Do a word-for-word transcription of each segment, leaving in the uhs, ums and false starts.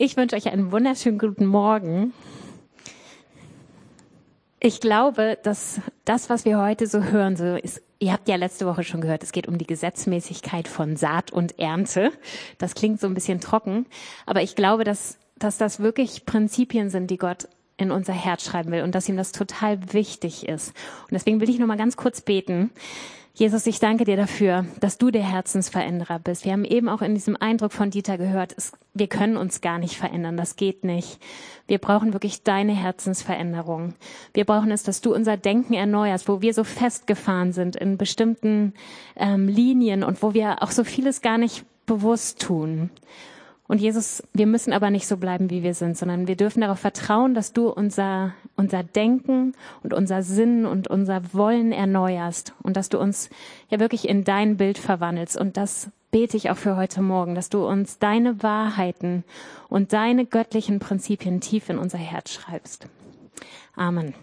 Ich wünsche euch einen wunderschönen guten Morgen. Ich glaube, dass das, was wir heute so hören, so ist, ihr habt ja letzte Woche schon gehört, es geht um die Gesetzmäßigkeit von Saat und Ernte. Das klingt so ein bisschen trocken, aber ich glaube, dass, dass das wirklich Prinzipien sind, die Gott in unser Herz schreiben will und dass ihm das total wichtig ist. Und deswegen will ich noch mal ganz kurz beten. Jesus, ich danke dir dafür, dass du der Herzensveränderer bist. Wir haben eben auch in diesem Eindruck von Dieter gehört, es, wir können uns gar nicht verändern, das geht nicht. Wir brauchen wirklich deine Herzensveränderung. Wir brauchen es, dass du unser Denken erneuerst, wo wir so festgefahren sind in bestimmten ähm, Linien und wo wir auch so vieles gar nicht bewusst tun. Und Jesus, wir müssen aber nicht so bleiben, wie wir sind, sondern wir dürfen darauf vertrauen, dass du unser, unser Denken und unser Sinn und unser Wollen erneuerst und dass du uns ja wirklich in dein Bild verwandelst. Und das bete ich auch für heute Morgen, dass du uns deine Wahrheiten und deine göttlichen Prinzipien tief in unser Herz schreibst. Amen.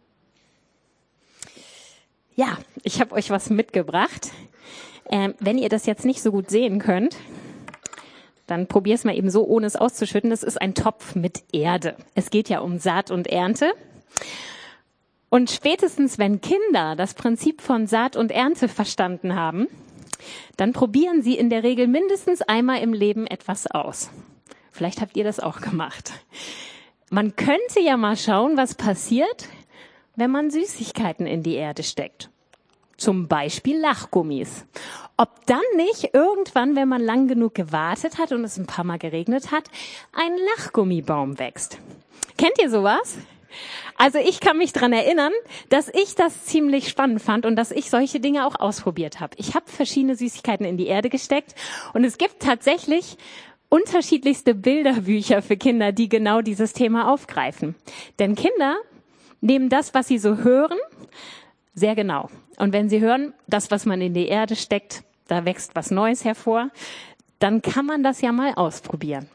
Ja, ich habe euch was mitgebracht. Ähm, wenn ihr das jetzt nicht so gut sehen könnt, dann probier es mal eben so, ohne es auszuschütten. Das ist ein Topf mit Erde. Es geht ja um Saat und Ernte. Und spätestens, wenn Kinder das Prinzip von Saat und Ernte verstanden haben, dann probieren sie in der Regel mindestens einmal im Leben etwas aus. Vielleicht habt ihr das auch gemacht. Man könnte ja mal schauen, was passiert, wenn man Süßigkeiten in die Erde steckt. Zum Beispiel Lachgummis. Ob dann nicht irgendwann, wenn man lang genug gewartet hat und es ein paar Mal geregnet hat, ein Lachgummibaum wächst. Kennt ihr sowas? Also ich kann mich dran erinnern, dass ich das ziemlich spannend fand und dass ich solche Dinge auch ausprobiert habe. Ich habe verschiedene Süßigkeiten in die Erde gesteckt und es gibt tatsächlich unterschiedlichste Bilderbücher für Kinder, die genau dieses Thema aufgreifen. Denn Kinder nehmen das, was sie so hören, sehr genau. Und wenn sie hören, das, was man in die Erde steckt, da wächst was Neues hervor, dann kann man das ja mal ausprobieren.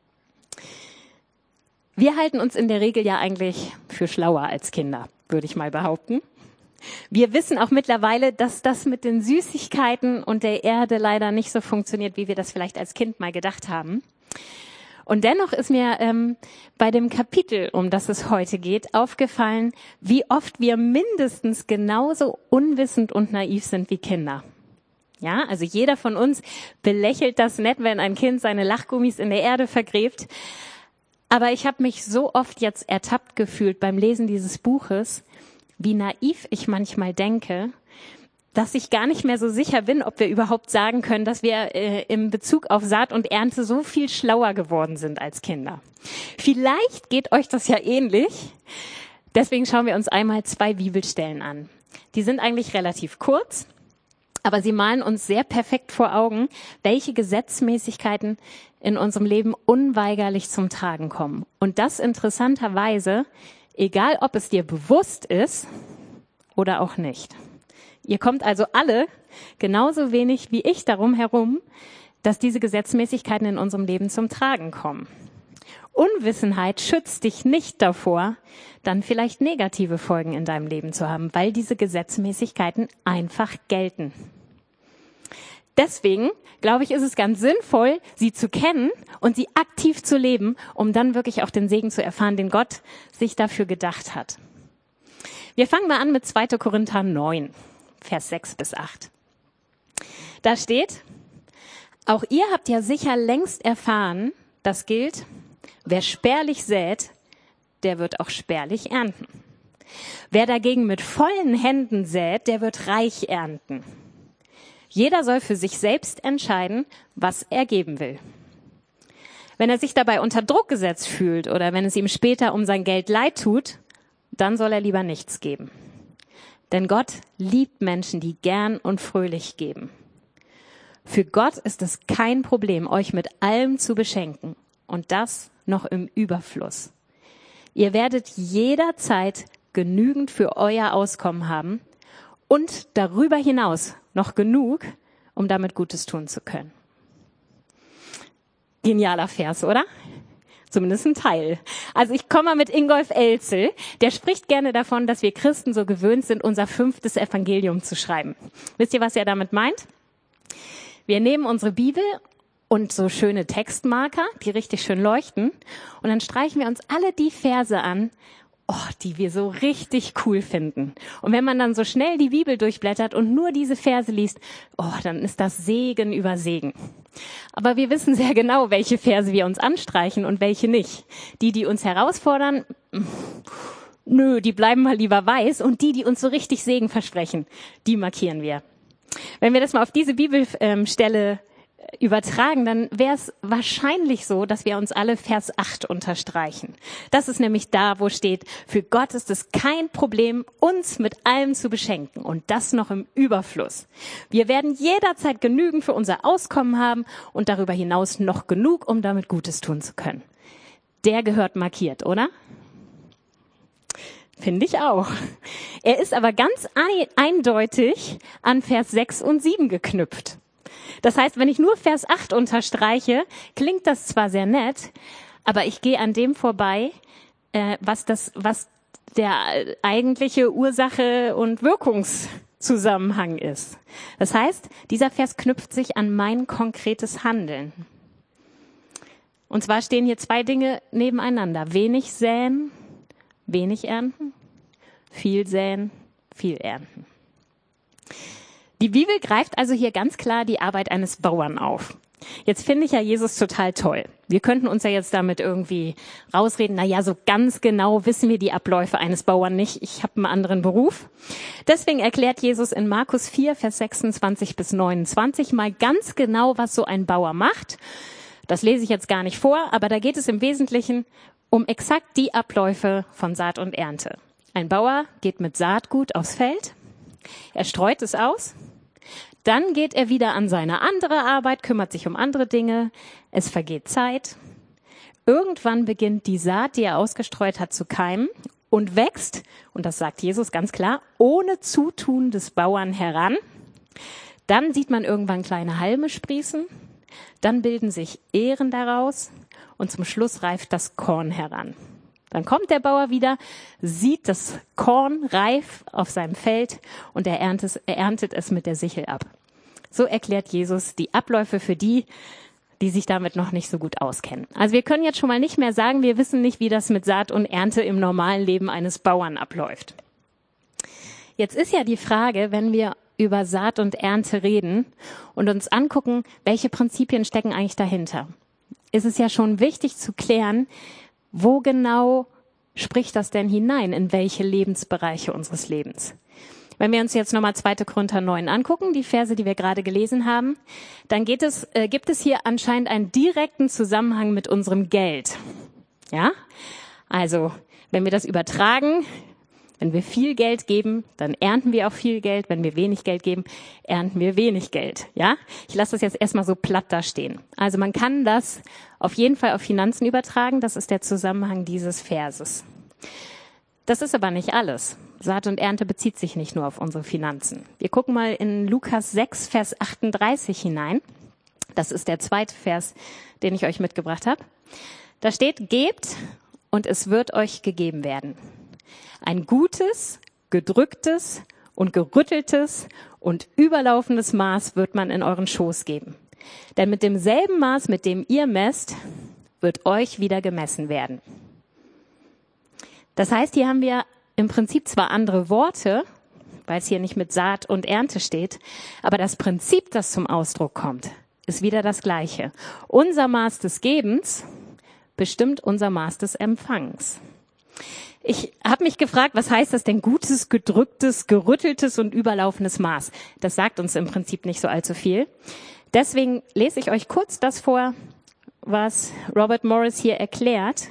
Wir halten uns in der Regel ja eigentlich für schlauer als Kinder, würde ich mal behaupten. Wir wissen auch mittlerweile, dass das mit den Süßigkeiten und der Erde leider nicht so funktioniert, wie wir das vielleicht als Kind mal gedacht haben. Und dennoch ist mir ähm, bei dem Kapitel, um das es heute geht, aufgefallen, wie oft wir mindestens genauso unwissend und naiv sind wie Kinder. Ja, also jeder von uns belächelt das nett, wenn ein Kind seine Lachgummis in der Erde vergräbt. Aber ich habe mich so oft jetzt ertappt gefühlt beim Lesen dieses Buches, wie naiv ich manchmal denke, dass ich gar nicht mehr so sicher bin, ob wir überhaupt sagen können, dass wir äh, in Bezug auf Saat und Ernte so viel schlauer geworden sind als Kinder. Vielleicht geht euch das ja ähnlich. Deswegen schauen wir uns einmal zwei Bibelstellen an. Die sind eigentlich relativ kurz, aber sie malen uns sehr perfekt vor Augen, welche Gesetzmäßigkeiten in unserem Leben unweigerlich zum Tragen kommen. Und das interessanterweise, egal ob es dir bewusst ist oder auch nicht. Ihr kommt also alle genauso wenig wie ich darum herum, dass diese Gesetzmäßigkeiten in unserem Leben zum Tragen kommen. Unwissenheit schützt dich nicht davor, dann vielleicht negative Folgen in deinem Leben zu haben, weil diese Gesetzmäßigkeiten einfach gelten. Deswegen, glaube ich, ist es ganz sinnvoll, sie zu kennen und sie aktiv zu leben, um dann wirklich auch den Segen zu erfahren, den Gott sich dafür gedacht hat. Wir fangen mal an mit zweiter Korinther neun. Vers sechs bis acht. Da steht, auch ihr habt ja sicher längst erfahren, das gilt, wer spärlich sät, der wird auch spärlich ernten. Wer dagegen mit vollen Händen sät, der wird reich ernten. Jeder soll für sich selbst entscheiden, was er geben will. Wenn er sich dabei unter Druck gesetzt fühlt oder wenn es ihm später um sein Geld leid tut, dann soll er lieber nichts geben. Denn Gott liebt Menschen, die gern und fröhlich geben. Für Gott ist es kein Problem, euch mit allem zu beschenken und das noch im Überfluss. Ihr werdet jederzeit genügend für euer Auskommen haben und darüber hinaus noch genug, um damit Gutes tun zu können. Genialer Vers, oder? Zumindest ein Teil. Also ich komme mal mit Ingolf Elzel. Der spricht gerne davon, dass wir Christen so gewöhnt sind, unser fünftes Evangelium zu schreiben. Wisst ihr, was er damit meint? Wir nehmen unsere Bibel und so schöne Textmarker, die richtig schön leuchten. Und dann streichen wir uns alle die Verse an, oh, die wir so richtig cool finden. Und wenn man dann so schnell die Bibel durchblättert und nur diese Verse liest, oh, dann ist das Segen über Segen. Aber wir wissen sehr genau, welche Verse wir uns anstreichen und welche nicht. Die, die uns herausfordern, nö, die bleiben mal lieber weiß. Und die, die uns so richtig Segen versprechen, die markieren wir. Wenn wir das mal auf diese Bibelstelle übertragen, dann wäre es wahrscheinlich so, dass wir uns alle Vers acht unterstreichen. Das ist nämlich da, wo steht, für Gott ist es kein Problem, uns mit allem zu beschenken und das noch im Überfluss. Wir werden jederzeit genügend für unser Auskommen haben und darüber hinaus noch genug, um damit Gutes tun zu können. Der gehört markiert, oder? Finde ich auch. Er ist aber ganz eindeutig an Vers sechs und sieben geknüpft. Das heißt, wenn ich nur Vers acht unterstreiche, klingt das zwar sehr nett, aber ich gehe an dem vorbei, äh, was das, was der eigentliche Ursache und Wirkungszusammenhang ist. Das heißt, dieser Vers knüpft sich an mein konkretes Handeln. Und zwar stehen hier zwei Dinge nebeneinander. Wenig säen, wenig ernten, viel säen, viel ernten. Die Bibel greift also hier ganz klar die Arbeit eines Bauern auf. Jetzt finde ich ja Jesus total toll. Wir könnten uns ja jetzt damit irgendwie rausreden, na ja, so ganz genau wissen wir die Abläufe eines Bauern nicht. Ich habe einen anderen Beruf. Deswegen erklärt Jesus in Markus vier, Vers sechsundzwanzig bis neunundzwanzig mal ganz genau, was so ein Bauer macht. Das lese ich jetzt gar nicht vor, aber da geht es im Wesentlichen um exakt die Abläufe von Saat und Ernte. Ein Bauer geht mit Saatgut aufs Feld, er streut es aus, dann geht er wieder an seine andere Arbeit, kümmert sich um andere Dinge, es vergeht Zeit. Irgendwann beginnt die Saat, die er ausgestreut hat, zu keimen und wächst, und das sagt Jesus ganz klar, ohne Zutun des Bauern heran. Dann sieht man irgendwann kleine Halme sprießen, dann bilden sich Ähren daraus und zum Schluss reift das Korn heran. Dann kommt der Bauer wieder, sieht das Korn reif auf seinem Feld und er erntet, er erntet es mit der Sichel ab. So erklärt Jesus die Abläufe für die, die sich damit noch nicht so gut auskennen. Also wir können jetzt schon mal nicht mehr sagen, wir wissen nicht, wie das mit Saat und Ernte im normalen Leben eines Bauern abläuft. Jetzt ist ja die Frage, wenn wir über Saat und Ernte reden und uns angucken, welche Prinzipien stecken eigentlich dahinter, ist es ja schon wichtig zu klären, wo genau spricht das denn hinein, in welche Lebensbereiche unseres Lebens? Wenn wir uns jetzt nochmal zweiter Korinther neun angucken, die Verse, die wir gerade gelesen haben, dann geht es, äh, gibt es hier anscheinend einen direkten Zusammenhang mit unserem Geld. Ja? Also, wenn wir das übertragen, wenn wir viel Geld geben, dann ernten wir auch viel Geld. Wenn wir wenig Geld geben, ernten wir wenig Geld. Ja? Ich lasse das jetzt erstmal so platt da stehen. Also man kann das auf jeden Fall auf Finanzen übertragen. Das ist der Zusammenhang dieses Verses. Das ist aber nicht alles. Saat und Ernte bezieht sich nicht nur auf unsere Finanzen. Wir gucken mal in Lukas sechs, Vers achtunddreißig hinein. Das ist der zweite Vers, den ich euch mitgebracht habe. Da steht, gebt und es wird euch gegeben werden. Ein gutes, gedrücktes und gerütteltes und überlaufendes Maß wird man in euren Schoß geben. Denn mit demselben Maß, mit dem ihr messt, wird euch wieder gemessen werden. Das heißt, hier haben wir im Prinzip zwar andere Worte, weil es hier nicht mit Saat und Ernte steht, aber das Prinzip, das zum Ausdruck kommt, ist wieder das Gleiche. Unser Maß des Gebens bestimmt unser Maß des Empfangens. Ich habe mich gefragt, was heißt das denn gutes, gedrücktes, gerütteltes und überlaufendes Maß? Das sagt uns im Prinzip nicht so allzu viel. Deswegen lese ich euch kurz das vor, was Robert Morris hier erklärt.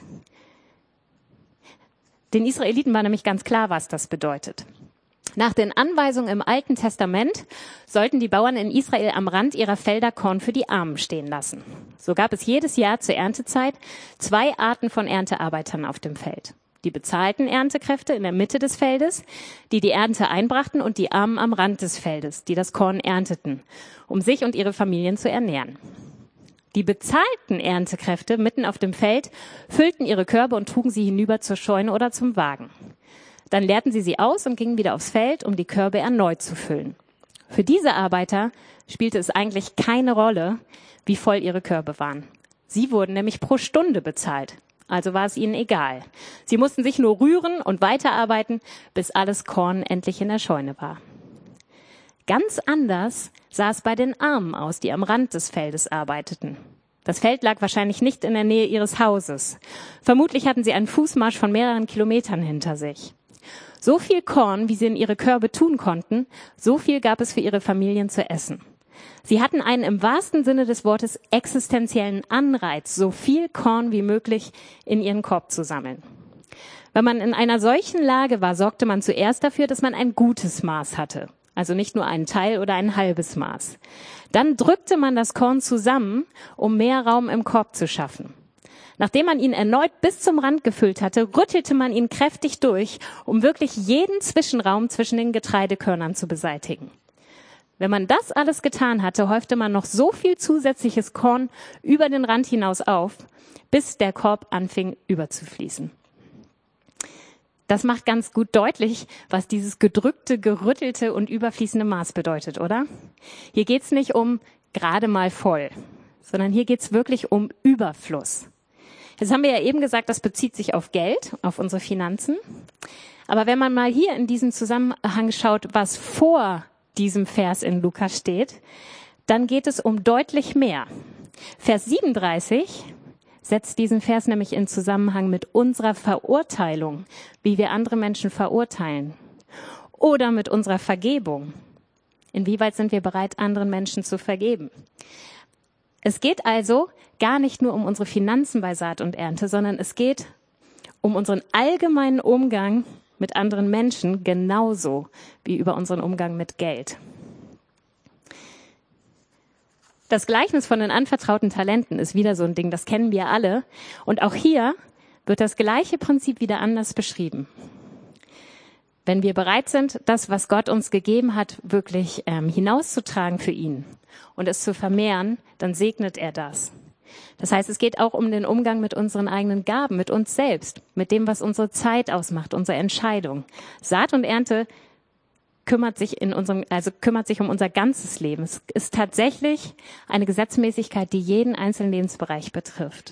Den Israeliten war nämlich ganz klar, was das bedeutet. Nach den Anweisungen im Alten Testament sollten die Bauern in Israel am Rand ihrer Felder Korn für die Armen stehen lassen. So gab es jedes Jahr zur Erntezeit zwei Arten von Erntearbeitern auf dem Feld. Die bezahlten Erntekräfte in der Mitte des Feldes, die die Ernte einbrachten, und die Armen am Rand des Feldes, die das Korn ernteten, um sich und ihre Familien zu ernähren. Die bezahlten Erntekräfte mitten auf dem Feld füllten ihre Körbe und trugen sie hinüber zur Scheune oder zum Wagen. Dann leerten sie sie aus und gingen wieder aufs Feld, um die Körbe erneut zu füllen. Für diese Arbeiter spielte es eigentlich keine Rolle, wie voll ihre Körbe waren. Sie wurden nämlich pro Stunde bezahlt, also war es ihnen egal. Sie mussten sich nur rühren und weiterarbeiten, bis alles Korn endlich in der Scheune war. Ganz anders sah es bei den Armen aus, die am Rand des Feldes arbeiteten. Das Feld lag wahrscheinlich nicht in der Nähe ihres Hauses. Vermutlich hatten sie einen Fußmarsch von mehreren Kilometern hinter sich. So viel Korn, wie sie in ihre Körbe tun konnten, so viel gab es für ihre Familien zu essen. Sie hatten einen im wahrsten Sinne des Wortes existenziellen Anreiz, so viel Korn wie möglich in ihren Korb zu sammeln. Wenn man in einer solchen Lage war, sorgte man zuerst dafür, dass man ein gutes Maß hatte. Also nicht nur ein Teil oder ein halbes Maß. Dann drückte man das Korn zusammen, um mehr Raum im Korb zu schaffen. Nachdem man ihn erneut bis zum Rand gefüllt hatte, rüttelte man ihn kräftig durch, um wirklich jeden Zwischenraum zwischen den Getreidekörnern zu beseitigen. Wenn man das alles getan hatte, häufte man noch so viel zusätzliches Korn über den Rand hinaus auf, bis der Korb anfing überzufließen. Das macht ganz gut deutlich, was dieses gedrückte, gerüttelte und überfließende Maß bedeutet, oder? Hier geht's nicht um gerade mal voll, sondern hier geht's wirklich um Überfluss. Jetzt haben wir ja eben gesagt, das bezieht sich auf Geld, auf unsere Finanzen. Aber wenn man mal hier in diesem Zusammenhang schaut, was vor diesem Vers in Lukas steht, dann geht es um deutlich mehr. Vers siebenunddreißig setzt diesen Vers nämlich in Zusammenhang mit unserer Verurteilung, wie wir andere Menschen verurteilen. Oder mit unserer Vergebung. Inwieweit sind wir bereit, anderen Menschen zu vergeben? Es geht also gar nicht nur um unsere Finanzen bei Saat und Ernte, sondern es geht um unseren allgemeinen Umgang mit anderen Menschen genauso wie über unseren Umgang mit Geld. Das Gleichnis von den anvertrauten Talenten ist wieder so ein Ding, das kennen wir alle. Und auch hier wird das gleiche Prinzip wieder anders beschrieben. Wenn wir bereit sind, das, was Gott uns gegeben hat, wirklich ähm, hinauszutragen für ihn und es zu vermehren, dann segnet er das. Das heißt, es geht auch um den Umgang mit unseren eigenen Gaben, mit uns selbst, mit dem, was unsere Zeit ausmacht, unsere Entscheidung. Saat und Ernte kümmert sich in unserem, also kümmert sich um unser ganzes Leben. Es ist tatsächlich eine Gesetzmäßigkeit, die jeden einzelnen Lebensbereich betrifft.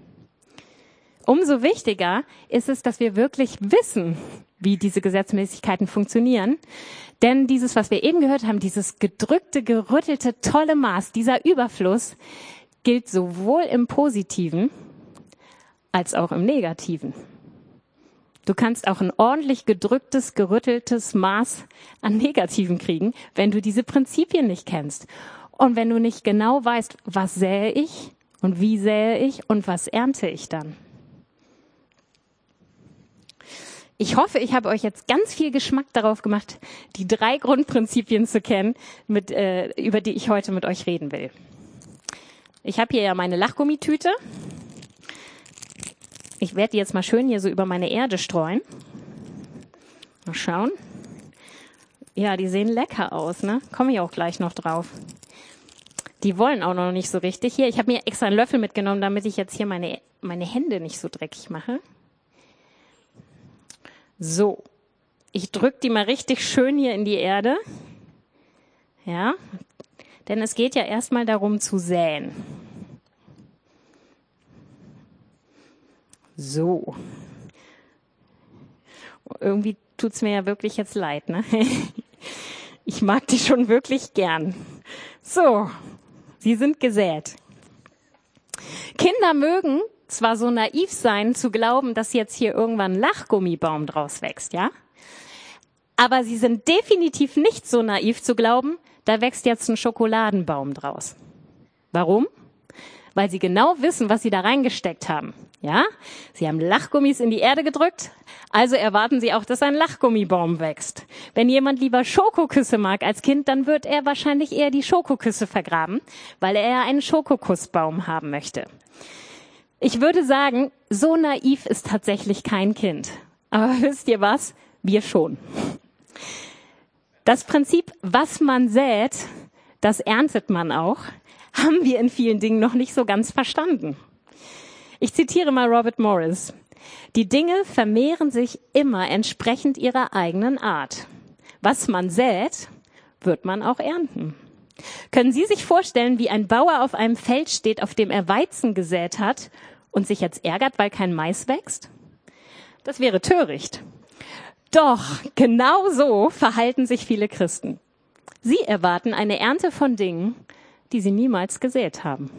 Umso wichtiger ist es, dass wir wirklich wissen, wie diese Gesetzmäßigkeiten funktionieren. Denn dieses, was wir eben gehört haben, dieses gedrückte, gerüttelte, tolle Maß, dieser Überfluss, gilt sowohl im Positiven als auch im Negativen. Du kannst auch ein ordentlich gedrücktes, gerütteltes Maß an Negativen kriegen, wenn du diese Prinzipien nicht kennst. Und wenn du nicht genau weißt, was sähe ich und wie sähe ich und was ernte ich dann. Ich hoffe, ich habe euch jetzt ganz viel Geschmack darauf gemacht, die drei Grundprinzipien zu kennen, mit, äh, über die ich heute mit euch reden will. Ich habe hier ja meine Lachgummitüte. Ich werde die jetzt mal schön hier so über meine Erde streuen. Mal schauen. Ja, die sehen lecker aus, ne? Komme ich auch gleich noch drauf. Die wollen auch noch nicht so richtig. Hier, ich habe mir extra einen Löffel mitgenommen, damit ich jetzt hier meine, meine Hände nicht so dreckig mache. So, ich drücke die mal richtig schön hier in die Erde. Ja, denn es geht ja erstmal darum zu säen. So. Irgendwie tut's mir ja wirklich jetzt leid, ne? Ich mag die schon wirklich gern. So, sie sind gesät. Kinder mögen zwar so naiv sein, zu glauben, dass jetzt hier irgendwann ein Lachgummibaum draus wächst, ja? Aber sie sind definitiv nicht so naiv zu glauben, da wächst jetzt ein Schokoladenbaum draus. Warum? Weil sie genau wissen, was sie da reingesteckt haben. Ja? Sie haben Lachgummis in die Erde gedrückt, also erwarten sie auch, dass ein Lachgummibaum wächst. Wenn jemand lieber Schokoküsse mag als Kind, dann wird er wahrscheinlich eher die Schokoküsse vergraben, weil er ja einen Schokokussbaum haben möchte. Ich würde sagen, so naiv ist tatsächlich kein Kind. Aber wisst ihr was? Wir schon. Das Prinzip, was man sät, das erntet man auch, haben wir in vielen Dingen noch nicht so ganz verstanden. Ich zitiere mal Robert Morris. Die Dinge vermehren sich immer entsprechend ihrer eigenen Art. Was man sät, wird man auch ernten. Können Sie sich vorstellen, wie ein Bauer auf einem Feld steht, auf dem er Weizen gesät hat und sich jetzt ärgert, weil kein Mais wächst? Das wäre töricht. Doch genau so verhalten sich viele Christen. Sie erwarten eine Ernte von Dingen, die sie niemals gesät haben.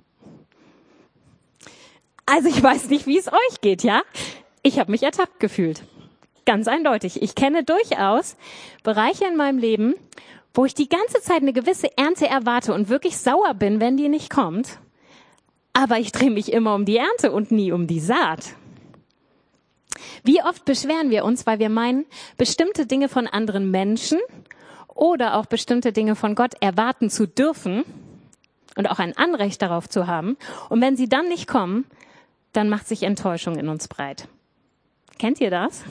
Also ich weiß nicht, wie es euch geht, ja? Ich habe mich ertappt gefühlt. Ganz eindeutig. Ich kenne durchaus Bereiche in meinem Leben, wo ich die ganze Zeit eine gewisse Ernte erwarte und wirklich sauer bin, wenn die nicht kommt. Aber ich drehe mich immer um die Ernte und nie um die Saat. Wie oft beschweren wir uns, weil wir meinen, bestimmte Dinge von anderen Menschen oder auch bestimmte Dinge von Gott erwarten zu dürfen und auch ein Anrecht darauf zu haben. Und wenn sie dann nicht kommen, dann macht sich Enttäuschung in uns breit. Kennt ihr das?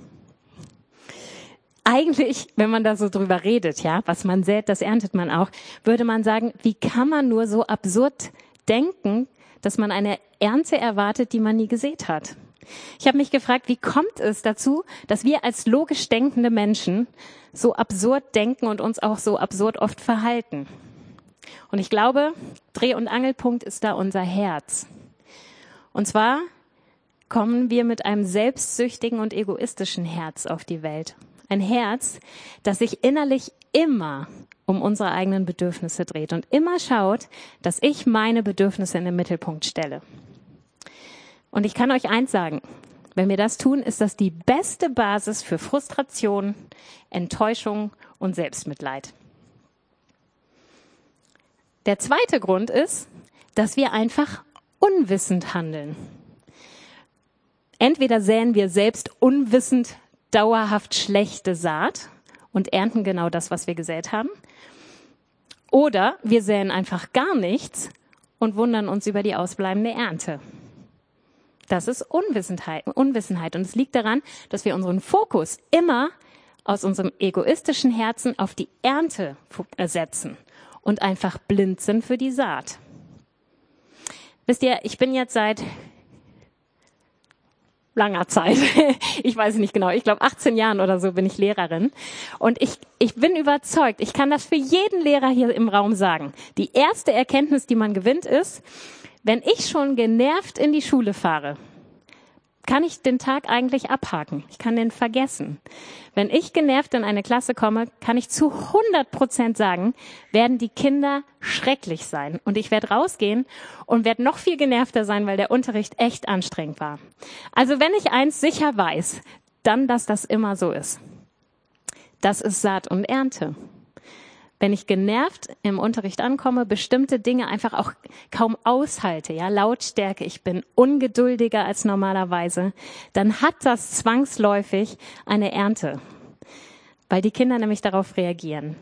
Eigentlich, wenn man da so drüber redet, ja, was man sät, das erntet man auch, würde man sagen, wie kann man nur so absurd denken, dass man eine Ernte erwartet, die man nie gesät hat? Ich habe mich gefragt, wie kommt es dazu, dass wir als logisch denkende Menschen so absurd denken und uns auch so absurd oft verhalten? Und ich glaube, Dreh- und Angelpunkt ist da unser Herz. Und zwar kommen wir mit einem selbstsüchtigen und egoistischen Herz auf die Welt. Ein Herz, das sich innerlich immer um unsere eigenen Bedürfnisse dreht und immer schaut, dass ich meine Bedürfnisse in den Mittelpunkt stelle. Und ich kann euch eins sagen, wenn wir das tun, ist das die beste Basis für Frustration, Enttäuschung und Selbstmitleid. Der zweite Grund ist, dass wir einfach unwissend handeln. Entweder säen wir selbst unwissend dauerhaft schlechte Saat und ernten genau das, was wir gesät haben. Oder wir säen einfach gar nichts und wundern uns über die ausbleibende Ernte. Das ist Unwissenheit, Unwissenheit. Und es liegt daran, dass wir unseren Fokus immer aus unserem egoistischen Herzen auf die Ernte setzen und einfach blind sind für die Saat. Wisst ihr, ich bin jetzt seit langer Zeit, ich weiß nicht genau, ich glaube achtzehn Jahren oder so bin ich Lehrerin. Und ich, ich bin überzeugt, ich kann das für jeden Lehrer hier im Raum sagen. Die erste Erkenntnis, die man gewinnt, ist, wenn ich schon genervt in die Schule fahre, kann ich den Tag eigentlich abhaken. Ich kann den vergessen. Wenn ich genervt in eine Klasse komme, kann ich zu hundert Prozent sagen, werden die Kinder schrecklich sein. Und ich werde rausgehen und werde noch viel genervter sein, weil der Unterricht echt anstrengend war. Also wenn ich eins sicher weiß, dann, dass das immer so ist. Das ist Saat und Ernte. Wenn ich genervt im Unterricht ankomme, bestimmte Dinge einfach auch kaum aushalte, ja, Lautstärke, ich bin ungeduldiger als normalerweise, dann hat das zwangsläufig eine Ernte, weil die Kinder nämlich darauf reagieren.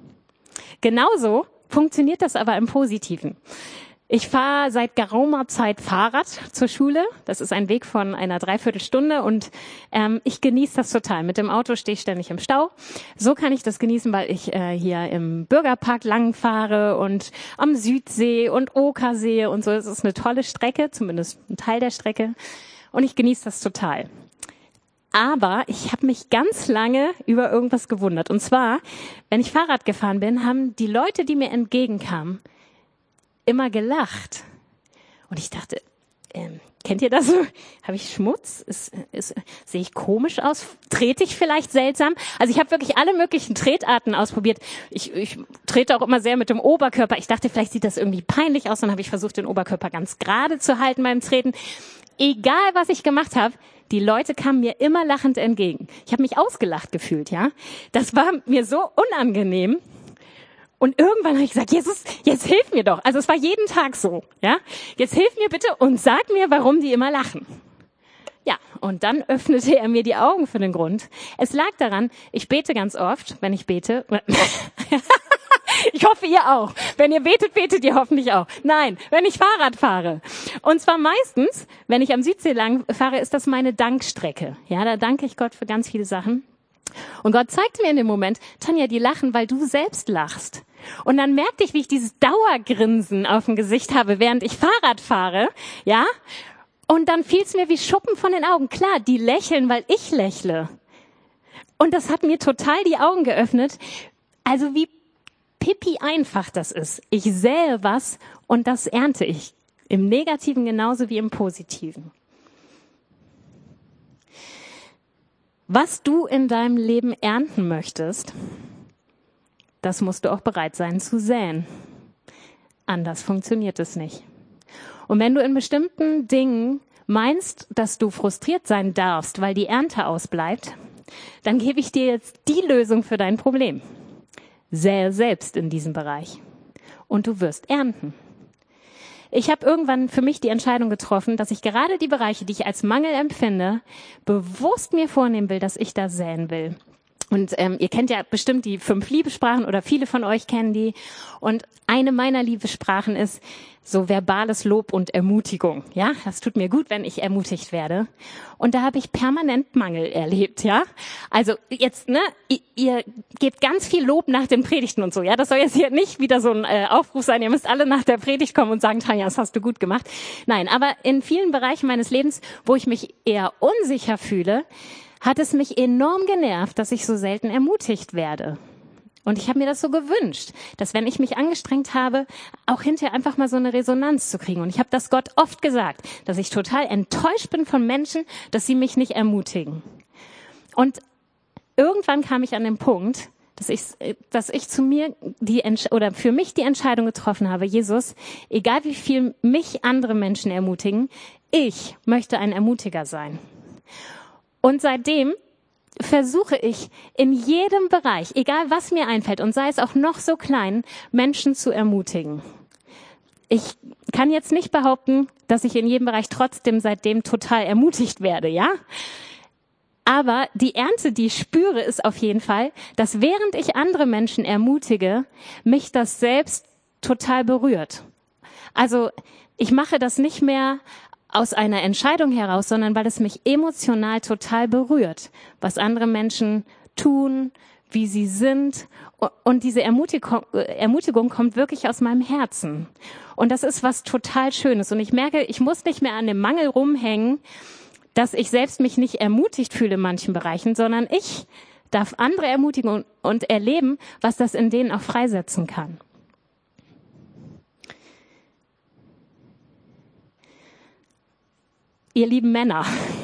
Genauso funktioniert das aber im Positiven. Ich fahre seit geraumer Zeit Fahrrad zur Schule. Das ist ein Weg von einer Dreiviertelstunde und ähm, ich genieße das total. Mit dem Auto stehe ich ständig im Stau. So kann ich das genießen, weil ich äh, hier im Bürgerpark lang fahre und am Südsee und Oker sehe und so. Es ist eine tolle Strecke, zumindest ein Teil der Strecke. Und ich genieße das total. Aber ich habe mich ganz lange über irgendwas gewundert. Und zwar, wenn ich Fahrrad gefahren bin, haben die Leute, die mir entgegenkamen, immer gelacht. Und ich dachte, ähm, kennt ihr das so? Habe ich Schmutz? Ist, ist, sehe ich komisch aus? Trete ich vielleicht seltsam? Also ich habe wirklich alle möglichen Tretarten ausprobiert. Ich, ich trete auch immer sehr mit dem Oberkörper. Ich dachte, vielleicht sieht das irgendwie peinlich aus. Dann habe ich versucht, den Oberkörper ganz gerade zu halten beim Treten. Egal, was ich gemacht habe, die Leute kamen mir immer lachend entgegen. Ich habe mich ausgelacht gefühlt, ja. Das war mir so unangenehm. Und irgendwann habe ich gesagt, Jesus, jetzt hilf mir doch. Also es war jeden Tag so, ja. Jetzt hilf mir bitte und sag mir, warum die immer lachen. Ja, und dann öffnete er mir die Augen für den Grund. Es lag daran, ich bete ganz oft, wenn ich bete. Ich hoffe, ihr auch. Wenn ihr betet, betet ihr hoffentlich auch. Nein, wenn ich Fahrrad fahre. Und zwar meistens, wenn ich am Südsee lang fahre, ist das meine Dankstrecke. Ja, da danke ich Gott für ganz viele Sachen. Und Gott zeigte mir in dem Moment, Tanja, die lachen, weil du selbst lachst. Und dann merkte ich, wie ich dieses Dauergrinsen auf dem Gesicht habe, während ich Fahrrad fahre, ja. Und dann fiel es mir wie Schuppen von den Augen. Klar, die lächeln, weil ich lächle. Und das hat mir total die Augen geöffnet. Also wie pipi einfach das ist. Ich sähe was und das ernte ich. Im Negativen genauso wie im Positiven. Was du in deinem Leben ernten möchtest, das musst du auch bereit sein zu säen. Anders funktioniert es nicht. Und wenn du in bestimmten Dingen meinst, dass du frustriert sein darfst, weil die Ernte ausbleibt, dann gebe ich dir jetzt die Lösung für dein Problem. Sähe selbst in diesem Bereich und du wirst ernten. Ich habe irgendwann für mich die Entscheidung getroffen, dass ich gerade die Bereiche, die ich als Mangel empfinde, bewusst mir vornehmen will, dass ich da säen will. Und ähm, ihr kennt ja bestimmt die fünf Liebessprachen oder viele von euch kennen die. Und eine meiner Liebessprachen ist so verbales Lob und Ermutigung. Ja, das tut mir gut, wenn ich ermutigt werde. Und da habe ich permanent Mangel erlebt. Ja, also jetzt, ne, ihr, ihr gebt ganz viel Lob nach den Predigten und so. Ja, das soll jetzt hier nicht wieder so ein äh, Aufruf sein. Ihr müsst alle nach der Predigt kommen und sagen, Tanja, das hast du gut gemacht. Nein, aber in vielen Bereichen meines Lebens, wo ich mich eher unsicher fühle, hat es mich enorm genervt, dass ich so selten ermutigt werde. Und ich habe mir das so gewünscht, dass wenn ich mich angestrengt habe, auch hinterher einfach mal so eine Resonanz zu kriegen. Und ich habe das Gott oft gesagt, dass ich total enttäuscht bin von Menschen, dass sie mich nicht ermutigen. Und irgendwann kam ich an den Punkt, dass ich, dass ich zu mir die oder für mich die Entscheidung getroffen habe, Jesus, egal wie viel mich andere Menschen ermutigen, ich möchte ein Ermutiger sein. Und seitdem versuche ich in jedem Bereich, egal was mir einfällt und sei es auch noch so klein, Menschen zu ermutigen. Ich kann jetzt nicht behaupten, dass ich in jedem Bereich trotzdem seitdem total ermutigt werde, ja? Aber die Ernte, die ich spüre, ist auf jeden Fall, dass während ich andere Menschen ermutige, mich das selbst total berührt. Also ich mache das nicht mehr aus einer Entscheidung heraus, sondern weil es mich emotional total berührt, was andere Menschen tun, wie sie sind. Und diese Ermutigung, Ermutigung kommt wirklich aus meinem Herzen. Und das ist was total Schönes. Und ich merke, ich muss nicht mehr an dem Mangel rumhängen, dass ich selbst mich nicht ermutigt fühle in manchen Bereichen, sondern ich darf andere ermutigen und erleben, was das in denen auch freisetzen kann. Ihr lieben Männer,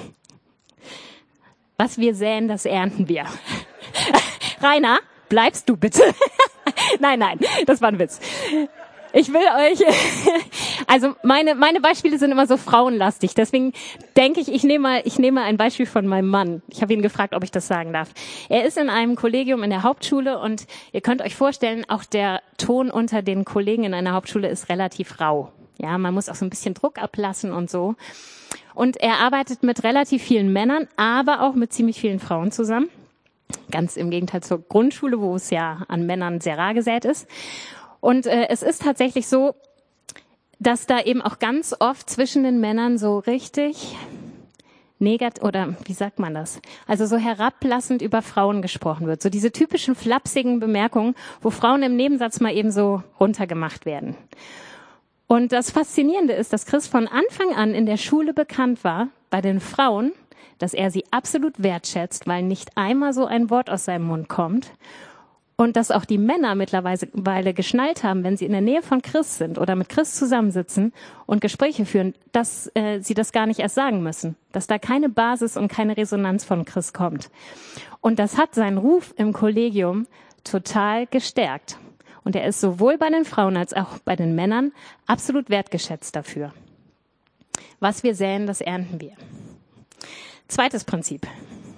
was wir säen, das ernten wir. Rainer, bleibst du bitte? Nein, nein, das war ein Witz. Ich will euch, also meine meine Beispiele sind immer so frauenlastig, deswegen denke ich, ich nehme mal, ich nehme mal ein Beispiel von meinem Mann. Ich habe ihn gefragt, ob ich das sagen darf. Er ist in einem Kollegium in der Hauptschule und ihr könnt euch vorstellen, auch der Ton unter den Kollegen in einer Hauptschule ist relativ rau. Ja, man muss auch so ein bisschen Druck ablassen und so. Und er arbeitet mit relativ vielen Männern, aber auch mit ziemlich vielen Frauen zusammen. Ganz im Gegenteil zur Grundschule, wo es ja an Männern sehr rar gesät ist. Und äh, es ist tatsächlich so, dass da eben auch ganz oft zwischen den Männern so richtig negativ, oder wie sagt man das? Also so herablassend über Frauen gesprochen wird. So diese typischen flapsigen Bemerkungen, wo Frauen im Nebensatz mal eben so runtergemacht werden. Und das Faszinierende ist, dass Chris von Anfang an in der Schule bekannt war, bei den Frauen, dass er sie absolut wertschätzt, weil nicht einmal so ein Wort aus seinem Mund kommt. Und dass auch die Männer mittlerweile geschnallt haben, wenn sie in der Nähe von Chris sind oder mit Chris zusammensitzen und Gespräche führen, dass äh, sie das gar nicht erst sagen müssen. Dass da keine Basis und keine Resonanz von Chris kommt. Und das hat seinen Ruf im Kollegium total gestärkt. Und er ist sowohl bei den Frauen als auch bei den Männern absolut wertgeschätzt dafür. Was wir säen, das ernten wir. Zweites Prinzip.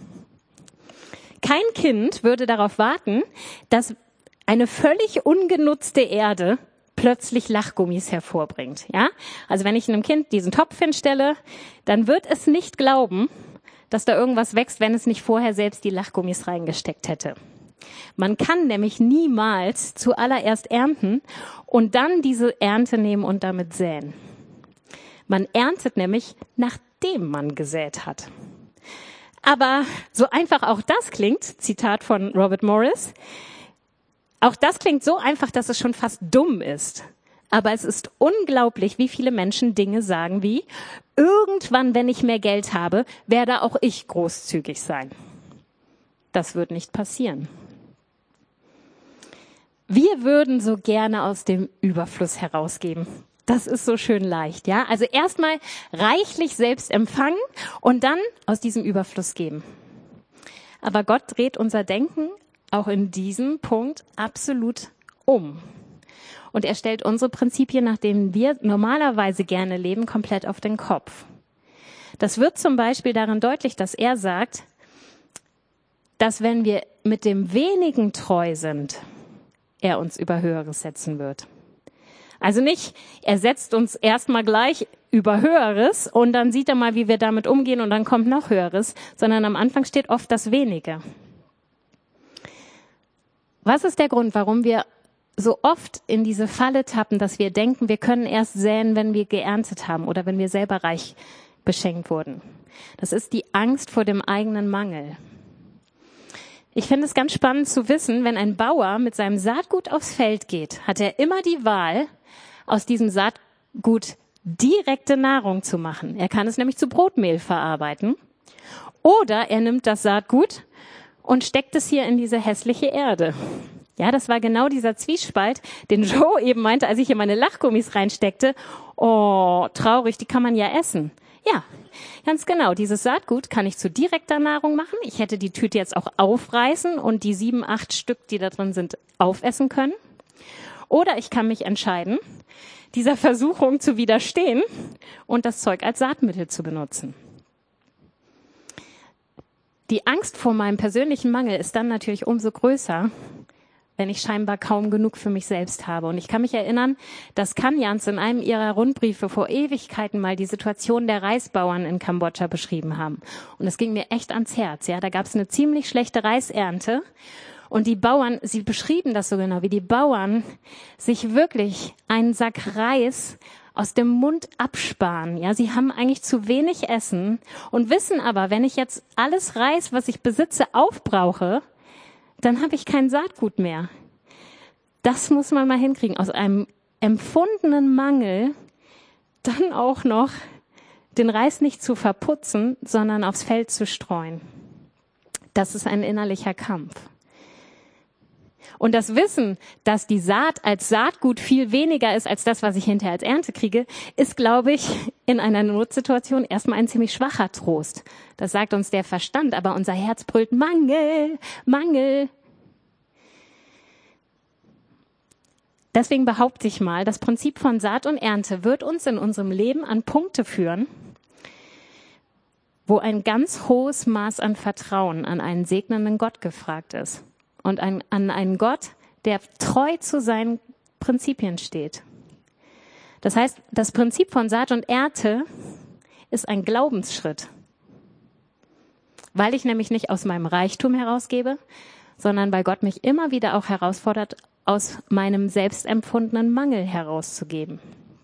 Kein Kind würde darauf warten, dass eine völlig ungenutzte Erde plötzlich Lachgummis hervorbringt. Ja? Also wenn ich einem Kind diesen Topf hinstelle, dann wird es nicht glauben, dass da irgendwas wächst, wenn es nicht vorher selbst die Lachgummis reingesteckt hätte. Man kann nämlich niemals zuallererst ernten und dann diese Ernte nehmen und damit säen. Man erntet nämlich, nachdem man gesät hat. Aber so einfach auch das klingt, Zitat von Robert Morris, auch das klingt so einfach, dass es schon fast dumm ist. Aber es ist unglaublich, wie viele Menschen Dinge sagen wie, irgendwann, wenn ich mehr Geld habe, werde auch ich großzügig sein. Das wird nicht passieren. Wir würden so gerne aus dem Überfluss herausgeben. Das ist so schön leicht, ja? Also erstmal reichlich selbst empfangen und dann aus diesem Überfluss geben. Aber Gott dreht unser Denken auch in diesem Punkt absolut um. Und er stellt unsere Prinzipien, nach denen wir normalerweise gerne leben, komplett auf den Kopf. Das wird zum Beispiel darin deutlich, dass er sagt, dass wenn wir mit dem Wenigen treu sind, er uns über Höheres setzen wird. Also nicht, er setzt uns erstmal gleich über Höheres und dann sieht er mal, wie wir damit umgehen und dann kommt noch Höheres, sondern am Anfang steht oft das Wenige. Was ist der Grund, warum wir so oft in diese Falle tappen, dass wir denken, wir können erst säen, wenn wir geerntet haben oder wenn wir selber reich beschenkt wurden? Das ist die Angst vor dem eigenen Mangel. Ich finde es ganz spannend zu wissen, wenn ein Bauer mit seinem Saatgut aufs Feld geht, hat er immer die Wahl, aus diesem Saatgut direkte Nahrung zu machen. Er kann es nämlich zu Brotmehl verarbeiten. Oder er nimmt das Saatgut und steckt es hier in diese hässliche Erde. Ja, das war genau dieser Zwiespalt, den Joe eben meinte, als ich hier meine Lachgummis reinsteckte. Oh, traurig, die kann man ja essen. Ja, ganz genau. Dieses Saatgut kann ich zu direkter Nahrung machen. Ich hätte die Tüte jetzt auch aufreißen und die sieben, acht Stück, die da drin sind, aufessen können. Oder ich kann mich entscheiden, dieser Versuchung zu widerstehen und das Zeug als Saatmittel zu benutzen. Die Angst vor meinem persönlichen Mangel ist dann natürlich umso größer, wenn ich scheinbar kaum genug für mich selbst habe. Und ich kann mich erinnern, dass Kanyans in einem ihrer Rundbriefe vor Ewigkeiten mal die Situation der Reisbauern in Kambodscha beschrieben haben. Und das ging mir echt ans Herz. Ja, da gab es eine ziemlich schlechte Reisernte. Und die Bauern, sie beschrieben das so genau, wie die Bauern sich wirklich einen Sack Reis aus dem Mund absparen. Ja, sie haben eigentlich zu wenig Essen und wissen aber, wenn ich jetzt alles Reis, was ich besitze, aufbrauche, dann habe ich kein Saatgut mehr. Das muss man mal hinkriegen, aus einem empfundenen Mangel dann auch noch den Reis nicht zu verputzen, sondern aufs Feld zu streuen. Das ist ein innerlicher Kampf. Und das Wissen, dass die Saat als Saatgut viel weniger ist als das, was ich hinterher als Ernte kriege, ist, glaube ich, in einer Notsituation erstmal ein ziemlich schwacher Trost. Das sagt uns der Verstand, aber unser Herz brüllt Mangel, Mangel. Deswegen behaupte ich mal, das Prinzip von Saat und Ernte wird uns in unserem Leben an Punkte führen, wo ein ganz hohes Maß an Vertrauen an einen segnenden Gott gefragt ist. Und ein, an einen Gott, der treu zu seinen Prinzipien steht. Das heißt, das Prinzip von Saat und Ernte ist ein Glaubensschritt. Weil ich nämlich nicht aus meinem Reichtum herausgebe, sondern weil Gott mich immer wieder auch herausfordert, aus meinem selbstempfundenen Mangel herauszugeben.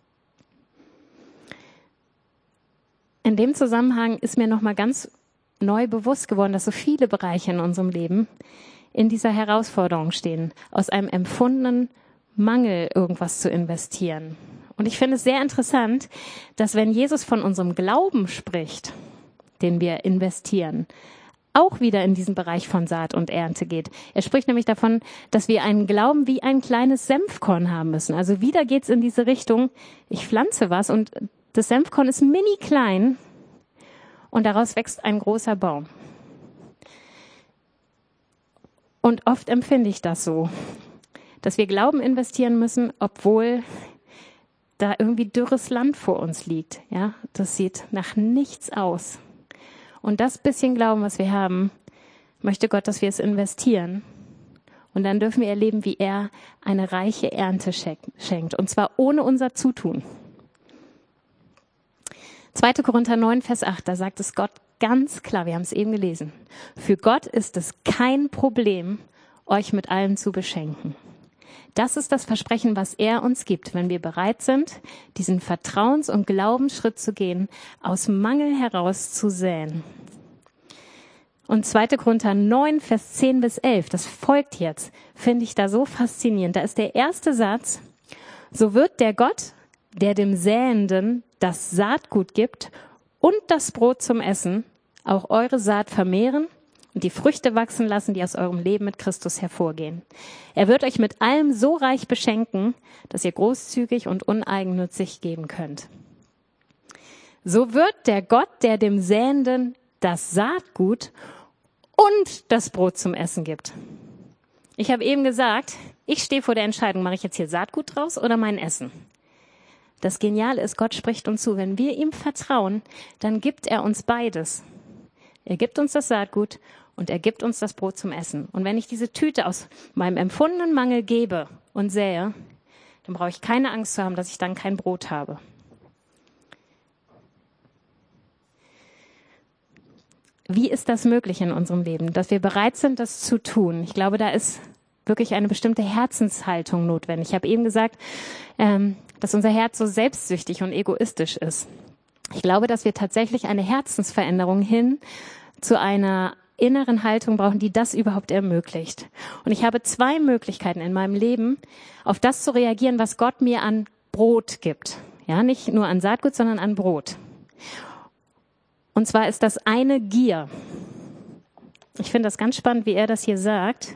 In dem Zusammenhang ist mir nochmal ganz neu bewusst geworden, dass so viele Bereiche in unserem Leben in dieser Herausforderung stehen, aus einem empfundenen Mangel irgendwas zu investieren. Und ich finde es sehr interessant, dass wenn Jesus von unserem Glauben spricht, den wir investieren, auch wieder in diesen Bereich von Saat und Ernte geht. Er spricht nämlich davon, dass wir einen Glauben wie ein kleines Senfkorn haben müssen. Also wieder geht's in diese Richtung, ich pflanze was und das Senfkorn ist mini klein und daraus wächst ein großer Baum. Und oft empfinde ich das so, dass wir Glauben investieren müssen, obwohl da irgendwie dürres Land vor uns liegt. Ja, das sieht nach nichts aus. Und das bisschen Glauben, was wir haben, möchte Gott, dass wir es investieren. Und dann dürfen wir erleben, wie er eine reiche Ernte schenkt. Und zwar ohne unser Zutun. zweiter Korinther neun, Vers acht, da sagt es Gott ganz klar, wir haben es eben gelesen. Für Gott ist es kein Problem, euch mit allem zu beschenken. Das ist das Versprechen, was er uns gibt, wenn wir bereit sind, diesen Vertrauens- und Glaubensschritt zu gehen, aus Mangel heraus zu säen. Und zweiter Korinther neun, Vers zehn bis elf, das folgt jetzt, finde ich da so faszinierend. Da ist der erste Satz: So wird der Gott, der dem Säenden das Saatgut gibt und das Brot zum Essen, auch eure Saat vermehren und die Früchte wachsen lassen, die aus eurem Leben mit Christus hervorgehen. Er wird euch mit allem so reich beschenken, dass ihr großzügig und uneigennützig geben könnt. So wird der Gott, der dem Säenden das Saatgut und das Brot zum Essen gibt. Ich habe eben gesagt, ich stehe vor der Entscheidung, mache ich jetzt hier Saatgut draus oder mein Essen? Das Geniale ist, Gott spricht uns zu. Wenn wir ihm vertrauen, dann gibt er uns beides. Er gibt uns das Saatgut und er gibt uns das Brot zum Essen. Und wenn ich diese Tüte aus meinem empfundenen Mangel gebe und sähe, dann brauche ich keine Angst zu haben, dass ich dann kein Brot habe. Wie ist das möglich in unserem Leben, dass wir bereit sind, das zu tun? Ich glaube, da ist wirklich eine bestimmte Herzenshaltung notwendig. Ich habe eben gesagt, ähm, dass unser Herz so selbstsüchtig und egoistisch ist. Ich glaube, dass wir tatsächlich eine Herzensveränderung hin zu einer inneren Haltung brauchen, die das überhaupt ermöglicht. Und ich habe zwei Möglichkeiten in meinem Leben, auf das zu reagieren, was Gott mir an Brot gibt. Ja, nicht nur an Saatgut, sondern an Brot. Und zwar ist das eine Gier. Ich finde das ganz spannend, wie er das hier sagt.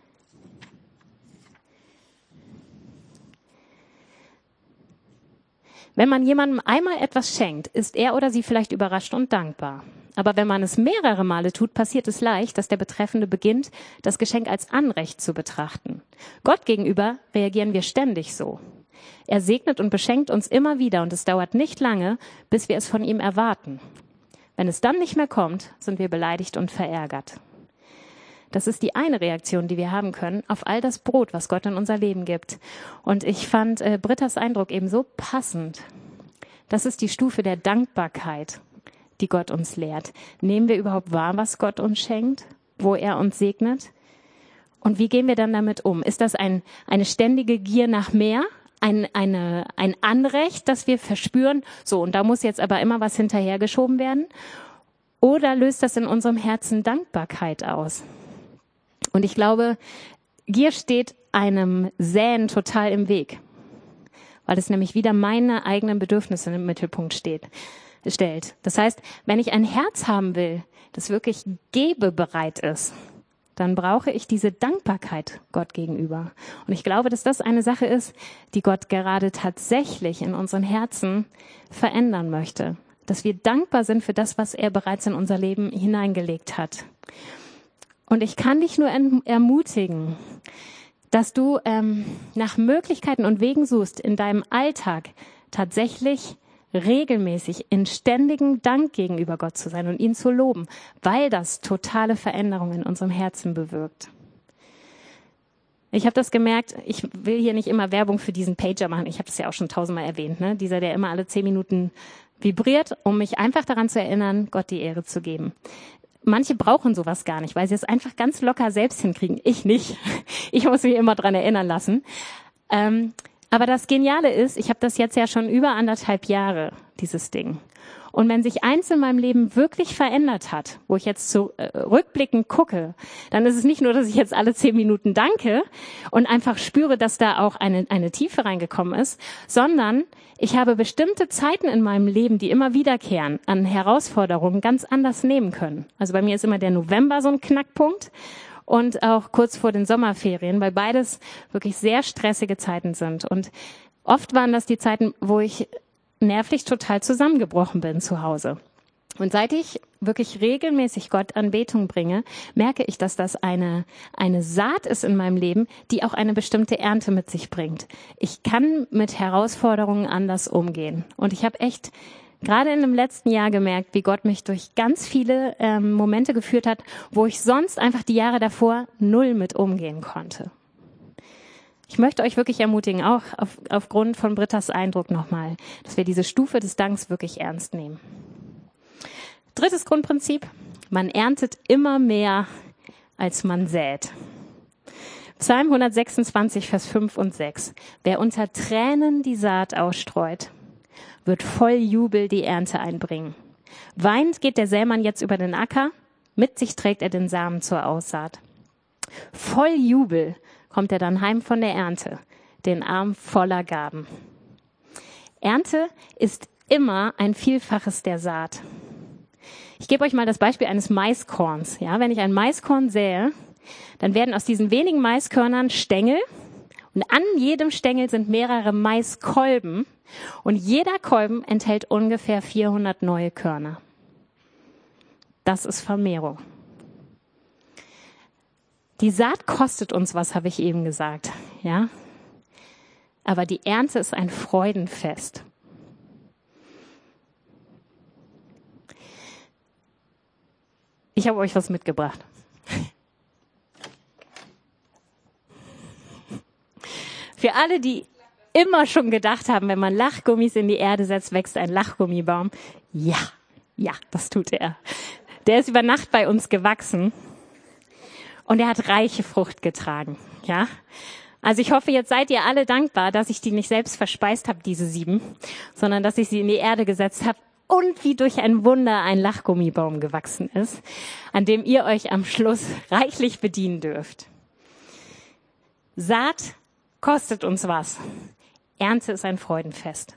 Wenn man jemandem einmal etwas schenkt, ist er oder sie vielleicht überrascht und dankbar. Aber wenn man es mehrere Male tut, passiert es leicht, dass der Betreffende beginnt, das Geschenk als Anrecht zu betrachten. Gott gegenüber reagieren wir ständig so. Er segnet und beschenkt uns immer wieder und es dauert nicht lange, bis wir es von ihm erwarten. Wenn es dann nicht mehr kommt, sind wir beleidigt und verärgert. Das ist die eine Reaktion, die wir haben können auf all das Brot, was Gott in unser Leben gibt. Und ich fand äh, Brittas Eindruck eben so passend. Das ist die Stufe der Dankbarkeit, die Gott uns lehrt. Nehmen wir überhaupt wahr, was Gott uns schenkt, wo er uns segnet? Und wie gehen wir dann damit um? Ist das ein, eine ständige Gier nach mehr? Ein, eine, ein Anrecht, das wir verspüren, so, und da muss jetzt aber immer was hinterhergeschoben werden? Oder löst das in unserem Herzen Dankbarkeit aus? Und ich glaube, Gier steht einem Säen total im Weg, weil es nämlich wieder meine eigenen Bedürfnisse im Mittelpunkt steht, stellt. Das heißt, wenn ich ein Herz haben will, das wirklich gebebereit ist, dann brauche ich diese Dankbarkeit Gott gegenüber. Und ich glaube, dass das eine Sache ist, die Gott gerade tatsächlich in unseren Herzen verändern möchte. Dass wir dankbar sind für das, was er bereits in unser Leben hineingelegt hat. Und ich kann dich nur ermutigen, dass du ähm, nach Möglichkeiten und Wegen suchst, in deinem Alltag tatsächlich regelmäßig in ständigem Dank gegenüber Gott zu sein und ihn zu loben, weil das totale Veränderungen in unserem Herzen bewirkt. Ich habe das gemerkt, ich will hier nicht immer Werbung für diesen Pager machen, ich habe das ja auch schon tausendmal erwähnt, ne? Dieser, der immer alle zehn Minuten vibriert, um mich einfach daran zu erinnern, Gott die Ehre zu geben. Manche brauchen sowas gar nicht, weil sie es einfach ganz locker selbst hinkriegen. Ich nicht. Ich muss mich immer dran erinnern lassen. Ähm, aber das Geniale ist, ich habe das jetzt ja schon über anderthalb Jahre, dieses Ding. Und wenn sich eins in meinem Leben wirklich verändert hat, wo ich jetzt so äh, rückblickend gucke, dann ist es nicht nur, dass ich jetzt alle zehn Minuten danke und einfach spüre, dass da auch eine, eine Tiefe reingekommen ist, sondern ich habe bestimmte Zeiten in meinem Leben, die immer wiederkehren, an Herausforderungen ganz anders nehmen können. Also bei mir ist immer der November so ein Knackpunkt und auch kurz vor den Sommerferien, weil beides wirklich sehr stressige Zeiten sind. Und oft waren das die Zeiten, wo ich nervlich total zusammengebrochen bin zu Hause. Und seit ich wirklich regelmäßig Gott Anbetung bringe, merke ich, dass das eine, eine Saat ist in meinem Leben, die auch eine bestimmte Ernte mit sich bringt. Ich kann mit Herausforderungen anders umgehen. Und ich habe echt gerade in dem letzten Jahr gemerkt, wie Gott mich durch ganz viele ähm, Momente geführt hat, wo ich sonst einfach die Jahre davor null mit umgehen konnte. Ich möchte euch wirklich ermutigen, auch auf, aufgrund von Brittas Eindruck nochmal, dass wir diese Stufe des Danks wirklich ernst nehmen. Drittes Grundprinzip: Man erntet immer mehr, als man sät. Psalm hundertsechsundzwanzig, Vers fünf und sechs. Wer unter Tränen die Saat ausstreut, wird voll Jubel die Ernte einbringen. Weint geht der Sämann jetzt über den Acker, mit sich trägt er den Samen zur Aussaat. Voll Jubel kommt er dann heim von der Ernte, den Arm voller Gaben. Ernte ist immer ein Vielfaches der Saat. Ich gebe euch mal das Beispiel eines Maiskorns. Ja, wenn ich ein Maiskorn sähe, dann werden aus diesen wenigen Maiskörnern Stängel und an jedem Stängel sind mehrere Maiskolben und jeder Kolben enthält ungefähr vierhundert neue Körner. Das ist Vermehrung. Die Saat kostet uns was, habe ich eben gesagt, ja. Aber die Ernte ist ein Freudenfest. Ich habe euch was mitgebracht. Für alle, die immer schon gedacht haben, wenn man Lachgummis in die Erde setzt, wächst ein Lachgummibaum. Ja, ja, das tut er. Der ist über Nacht bei uns gewachsen und er hat reiche Frucht getragen. Ja, also ich hoffe, jetzt seid ihr alle dankbar, dass ich die nicht selbst verspeist habe, diese sieben, sondern dass ich sie in die Erde gesetzt habe und wie durch ein Wunder ein Lachgummibaum gewachsen ist, an dem ihr euch am Schluss reichlich bedienen dürft. Saat kostet uns was. Ernte ist ein Freudenfest.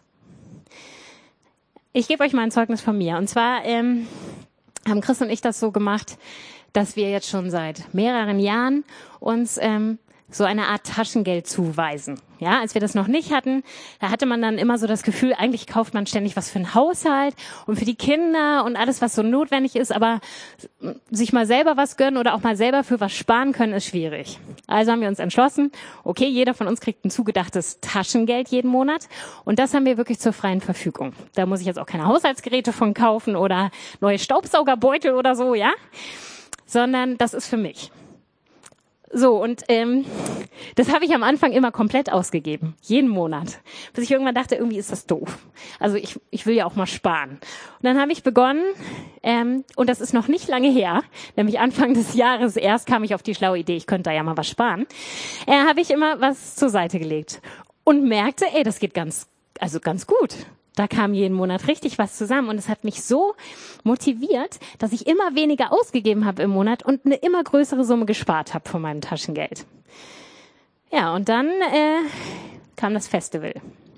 Ich gebe euch mal ein Zeugnis von mir. Und zwar ähm, haben Chris und ich das so gemacht, dass wir jetzt schon seit mehreren Jahren uns ähm, so eine Art Taschengeld zuweisen. Ja, als wir das noch nicht hatten, da hatte man dann immer so das Gefühl, eigentlich kauft man ständig was für den Haushalt und für die Kinder und alles, was so notwendig ist, aber sich mal selber was gönnen oder auch mal selber für was sparen können, ist schwierig. Also haben wir uns entschlossen, okay, jeder von uns kriegt ein zugedachtes Taschengeld jeden Monat und das haben wir wirklich zur freien Verfügung. Da muss ich jetzt auch keine Haushaltsgeräte von kaufen oder neue Staubsaugerbeutel oder so, ja, sondern das ist für mich. So, und ähm, das habe ich am Anfang immer komplett ausgegeben, jeden Monat, bis ich irgendwann dachte, irgendwie ist das doof. Also ich, ich will ja auch mal sparen. Und dann habe ich begonnen, ähm, und das ist noch nicht lange her, nämlich Anfang des Jahres erst kam ich auf die schlaue Idee, ich könnte da ja mal was sparen, äh, habe ich immer was zur Seite gelegt und merkte, ey, das geht ganz, also ganz gut. Da kam jeden Monat richtig was zusammen und es hat mich so motiviert, dass ich immer weniger ausgegeben habe im Monat und eine immer größere Summe gespart habe von meinem Taschengeld. Ja, und dann äh, kam das Festival.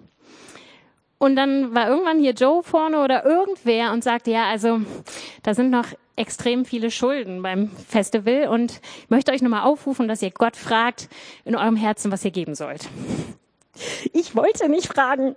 Und dann war irgendwann hier Joe vorne oder irgendwer und sagte, ja, also da sind noch extrem viele Schulden beim Festival und ich möchte euch nochmal aufrufen, dass ihr Gott fragt in eurem Herzen, was ihr geben sollt. Ich wollte nicht fragen.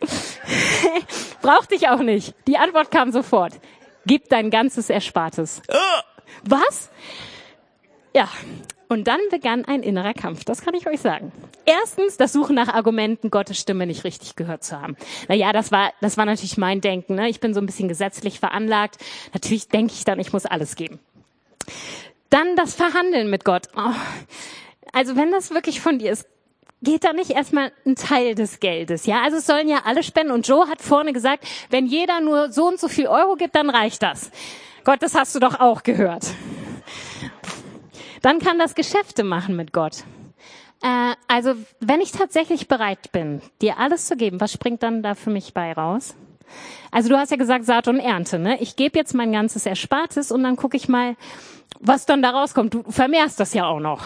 Brauchte ich auch nicht. Die Antwort kam sofort. Gib dein ganzes Erspartes. Was? Ja. Und dann begann ein innerer Kampf. Das kann ich euch sagen. Erstens, das Suchen nach Argumenten, Gottes Stimme nicht richtig gehört zu haben. Naja, das war, das war natürlich mein Denken, ne? Ich bin so ein bisschen gesetzlich veranlagt. Natürlich denke ich dann, ich muss alles geben. Dann das Verhandeln mit Gott. Oh. Also wenn das wirklich von dir ist, geht da nicht erstmal ein Teil des Geldes, ja? Also es sollen ja alle spenden und Joe hat vorne gesagt, wenn jeder nur so und so viel Euro gibt, dann reicht das. Gott, das hast du doch auch gehört. Dann kann das Geschäfte machen mit Gott. Äh, also wenn ich tatsächlich bereit bin, dir alles zu geben, was springt dann da für mich bei raus? Also du hast ja gesagt Saat und Ernte, ne? Ich gebe jetzt mein ganzes Erspartes und dann gucke ich mal, was dann da rauskommt. Du vermehrst das ja auch noch.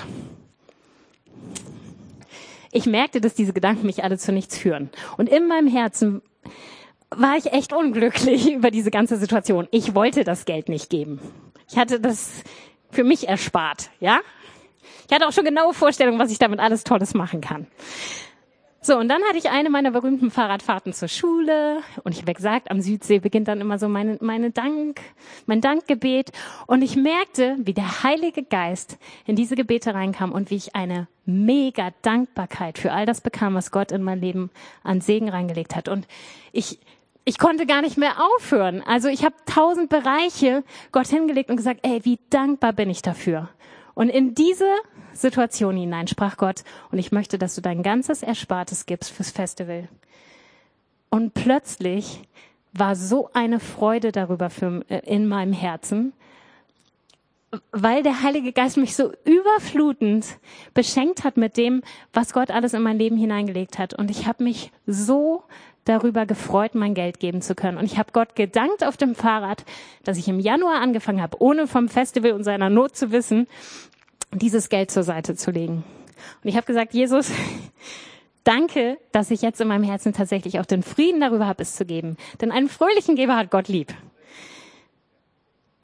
Ich merkte, dass diese Gedanken mich alle zu nichts führen. Und in meinem Herzen war ich echt unglücklich über diese ganze Situation. Ich wollte das Geld nicht geben. Ich hatte das für mich erspart, ja? Ich hatte auch schon genaue Vorstellungen, was ich damit alles Tolles machen kann. So, und dann hatte ich eine meiner berühmten Fahrradfahrten zur Schule und ich habe gesagt, am Südsee beginnt dann immer so meine, meine Dank, mein Dankgebet und ich merkte, wie der Heilige Geist in diese Gebete reinkam und wie ich eine mega Dankbarkeit für all das bekam, was Gott in mein Leben an Segen reingelegt hat. Und ich, ich konnte gar nicht mehr aufhören. Also ich habe tausend Bereiche Gott hingelegt und gesagt, ey, wie dankbar bin ich dafür. Und in diese Situation hinein sprach Gott, und ich möchte, dass du dein ganzes Erspartes gibst fürs Festival. Und plötzlich war so eine Freude darüber für, in meinem Herzen, weil der Heilige Geist mich so überflutend beschenkt hat mit dem, was Gott alles in mein Leben hineingelegt hat. Und ich habe mich so darüber gefreut, mein Geld geben zu können. Und ich habe Gott gedankt auf dem Fahrrad, dass ich im Januar angefangen habe, ohne vom Festival und seiner Not zu wissen, dieses Geld zur Seite zu legen. Und ich habe gesagt, Jesus, danke, dass ich jetzt in meinem Herzen tatsächlich auch den Frieden darüber habe, es zu geben. Denn einen fröhlichen Geber hat Gott lieb.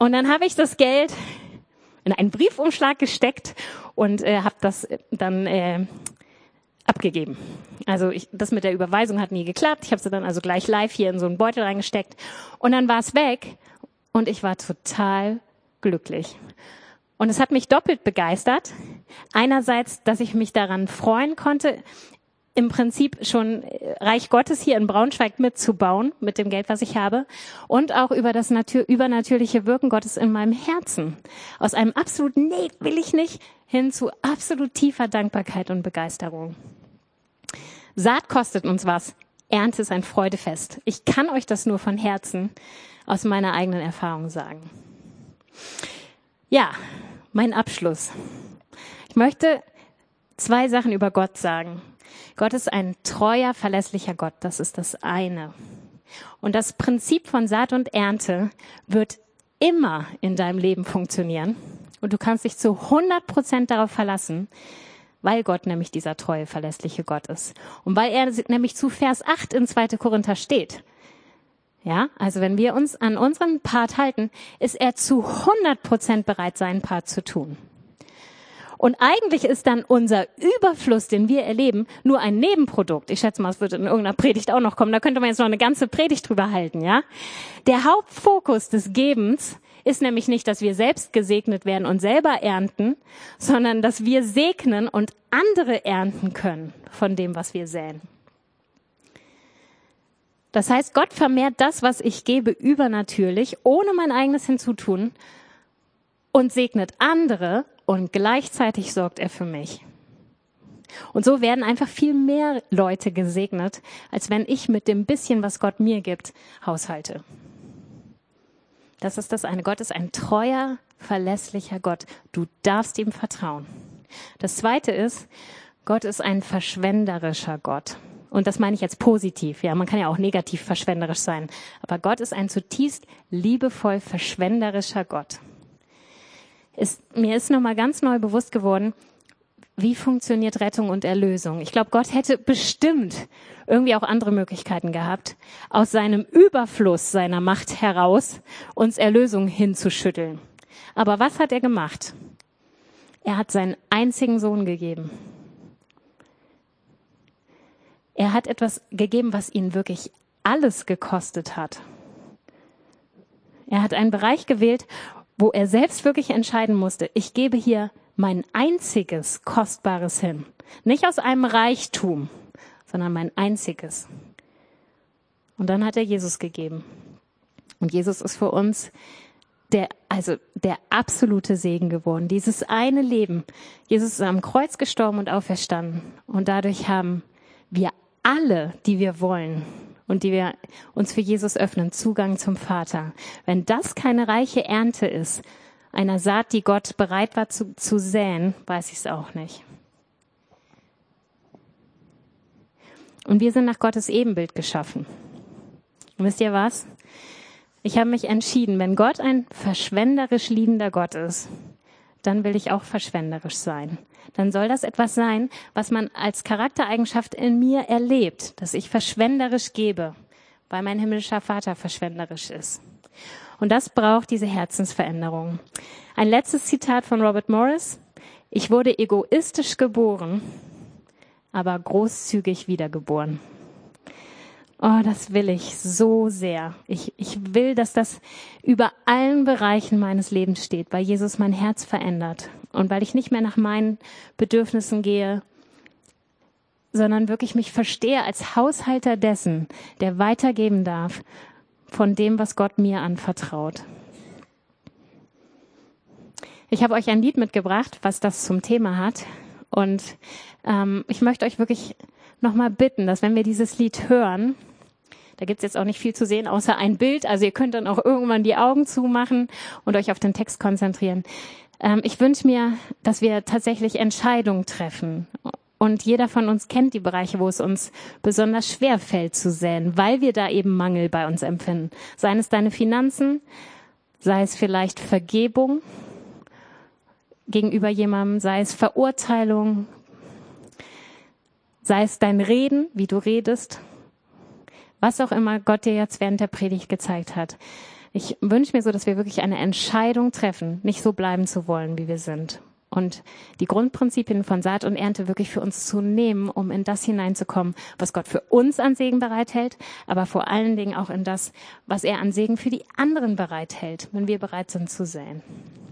Und dann habe ich das Geld in einen Briefumschlag gesteckt und äh, habe das dann äh, abgegeben. Also ich, das mit der Überweisung hat nie geklappt. Ich habe sie dann also gleich live hier in so einen Beutel reingesteckt. Und dann war es weg und ich war total glücklich. Und es hat mich doppelt begeistert. Einerseits, dass ich mich daran freuen konnte, im Prinzip schon Reich Gottes hier in Braunschweig mitzubauen, mit dem Geld, was ich habe. Und auch über das natür- übernatürliche Wirken Gottes in meinem Herzen. Aus einem absoluten Nee, will ich nicht, hin zu absolut tiefer Dankbarkeit und Begeisterung. Saat kostet uns was. Ernte ist ein Freudefest. Ich kann euch das nur von Herzen aus meiner eigenen Erfahrung sagen. Ja, mein Abschluss. Ich möchte zwei Sachen über Gott sagen. Gott ist ein treuer, verlässlicher Gott. Das ist das eine. Und das Prinzip von Saat und Ernte wird immer in deinem Leben funktionieren. Und du kannst dich zu hundert Prozent darauf verlassen, weil Gott nämlich dieser treue, verlässliche Gott ist. Und weil er nämlich zu Vers acht in zweiter Korinther steht. Ja, also wenn wir uns an unseren Part halten, ist er zu hundert Prozent bereit, seinen Part zu tun. Und eigentlich ist dann unser Überfluss, den wir erleben, nur ein Nebenprodukt. Ich schätze mal, es wird in irgendeiner Predigt auch noch kommen. Da könnte man jetzt noch eine ganze Predigt drüber halten, ja? Der Hauptfokus des Gebens ist nämlich nicht, dass wir selbst gesegnet werden und selber ernten, sondern dass wir segnen und andere ernten können von dem, was wir säen. Das heißt, Gott vermehrt das, was ich gebe, übernatürlich, ohne mein eigenes Hinzutun und segnet andere und gleichzeitig sorgt er für mich. Und so werden einfach viel mehr Leute gesegnet, als wenn ich mit dem bisschen, was Gott mir gibt, haushalte. Das ist das eine. Gott ist ein treuer, verlässlicher Gott. Du darfst ihm vertrauen. Das zweite ist, Gott ist ein verschwenderischer Gott. Und das meine ich jetzt positiv. Ja, man kann ja auch negativ verschwenderisch sein. Aber Gott ist ein zutiefst liebevoll verschwenderischer Gott. Ist, mir ist nochmal ganz neu bewusst geworden, wie funktioniert Rettung und Erlösung. Ich glaube, Gott hätte bestimmt irgendwie auch andere Möglichkeiten gehabt, aus seinem Überfluss seiner Macht heraus uns Erlösung hinzuschütteln. Aber was hat er gemacht? Er hat seinen einzigen Sohn gegeben. Er hat etwas gegeben, was ihn wirklich alles gekostet hat. Er hat einen Bereich gewählt, wo er selbst wirklich entscheiden musste, ich gebe hier mein einziges Kostbares hin. Nicht aus einem Reichtum, sondern mein einziges. Und dann hat er Jesus gegeben. Und Jesus ist für uns der, also der absolute Segen geworden. Dieses eine Leben. Jesus ist am Kreuz gestorben und auferstanden. Und dadurch haben wir alle, die wir wollen und die wir uns für Jesus öffnen, Zugang zum Vater. Wenn das keine reiche Ernte ist, einer Saat, die Gott bereit war zu, zu säen, weiß ich es auch nicht. Und wir sind nach Gottes Ebenbild geschaffen. Und wisst ihr was? Ich habe mich entschieden, wenn Gott ein verschwenderisch liebender Gott ist, dann will ich auch verschwenderisch sein. Dann soll das etwas sein, was man als Charaktereigenschaft in mir erlebt, dass ich verschwenderisch gebe, weil mein himmlischer Vater verschwenderisch ist. Und das braucht diese Herzensveränderung. Ein letztes Zitat von Robert Morris. Ich wurde egoistisch geboren, aber großzügig wiedergeboren. Oh, das will ich so sehr. Ich, ich will, dass das über allen Bereichen meines Lebens steht, weil Jesus mein Herz verändert und weil ich nicht mehr nach meinen Bedürfnissen gehe, sondern wirklich mich verstehe als Haushalter dessen, der weitergeben darf von dem, was Gott mir anvertraut. Ich habe euch ein Lied mitgebracht, was das zum Thema hat. Und ähm, ich möchte euch wirklich nochmal bitten, dass wenn wir dieses Lied hören, da gibt's jetzt auch nicht viel zu sehen, außer ein Bild. Also ihr könnt dann auch irgendwann die Augen zumachen und euch auf den Text konzentrieren. Ähm, ich wünsche mir, dass wir tatsächlich Entscheidungen treffen. Und jeder von uns kennt die Bereiche, wo es uns besonders schwer fällt zu säen, weil wir da eben Mangel bei uns empfinden. Seien es deine Finanzen, sei es vielleicht Vergebung gegenüber jemandem, sei es Verurteilung, sei es dein Reden, wie du redest, was auch immer Gott dir jetzt während der Predigt gezeigt hat. Ich wünsche mir so, dass wir wirklich eine Entscheidung treffen, nicht so bleiben zu wollen, wie wir sind. Und die Grundprinzipien von Saat und Ernte wirklich für uns zu nehmen, um in das hineinzukommen, was Gott für uns an Segen bereithält, aber vor allen Dingen auch in das, was er an Segen für die anderen bereithält, wenn wir bereit sind zu säen.